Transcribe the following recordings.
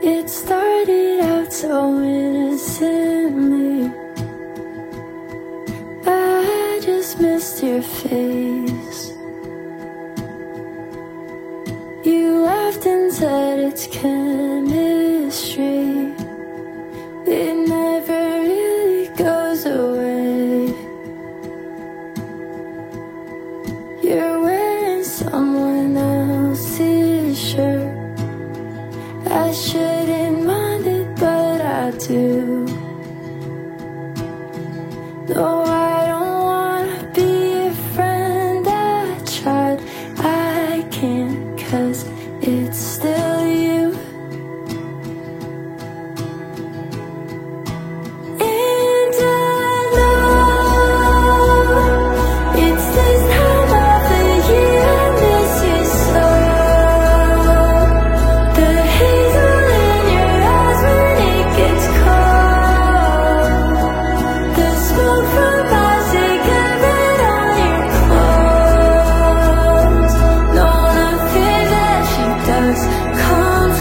It started out so innocently. I just missed your face. You laughed and said it's chemistry. It never really goes away. You're wearing someone else's shirt. I shouldn't mind it, but I do. No, I don't wanna be a friend. I tried, I can't, 'cause it's still you. And I know it's this time of the year I miss you so. The hazel in your eyes when it gets cold. The smoke from my cigarette on your clothes. No, nothing that she does comes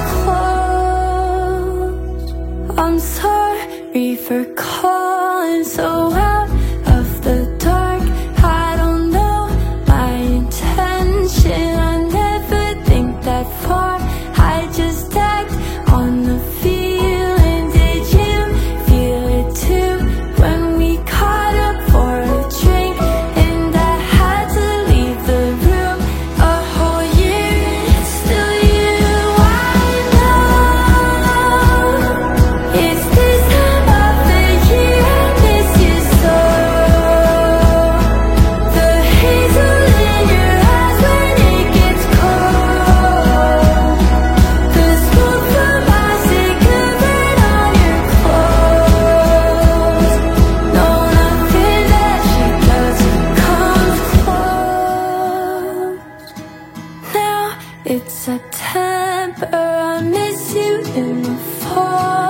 close. I'm sorry for calling so out of the dark. I don't know my intention. I never think that far. I just act on the feeling. Did you feel it too when we caught up for a drink? And I had to leave the room a whole year. It's still you. I know it's this time of the year I miss you so. The hazel in your eyes when it gets cold. The smoke from my cigarette on your clothes. No, nothing that she does comes close. Now it's September, I miss you in the fall.